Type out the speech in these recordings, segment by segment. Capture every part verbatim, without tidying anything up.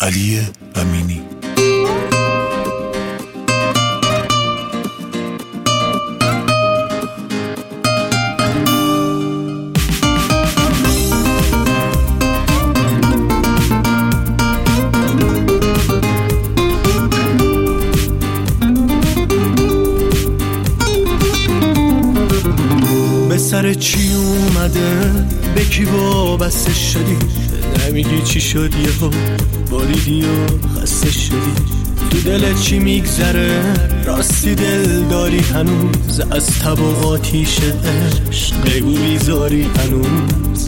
علی امینی. به سر چی اومده؟ به کی وابسته شدی؟ نمیگی چی شد یهو باریدی و خسته شدی؟ تو دلت چی میگذره؟ راستی دل داری هنوز؟ از تب و آتیش عشق بگو بیزاری هنوز؟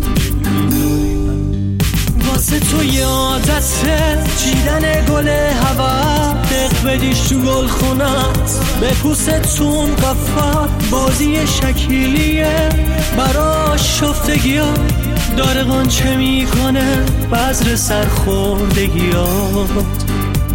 واسه تو یادته چیدن گل هوا، دق بدیش تو گل خونت بپوستون قفا، بازی شکیلیه براش شفتگی ها، داره غنچه میکنه بذر سرخوردگیات.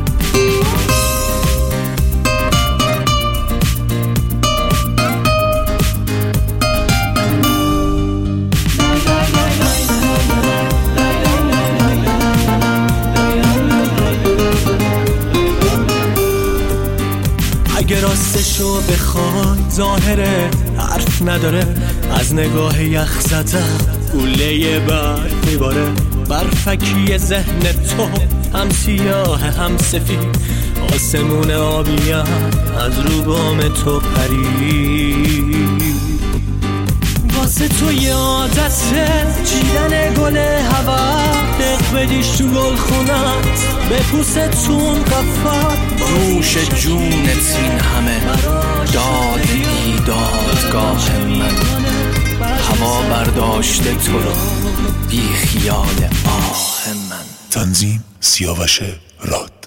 اگه راستشو بخوای ظاهره حرف نداره، از نگاه یخ زدم گوله برف میباره. برفکی ذهن تو هم سیاه هم سفید، آسمون آبیم از رو بام تو پرید. واسه تو یادته چیدن گل هوا، دق بدیش تو گل خونت بپوستون قفا، نوش جونت این همه داد بیدادگاه من، هوا برداشته تو رو بی خیال آه من. تنظیم سیاوش راد.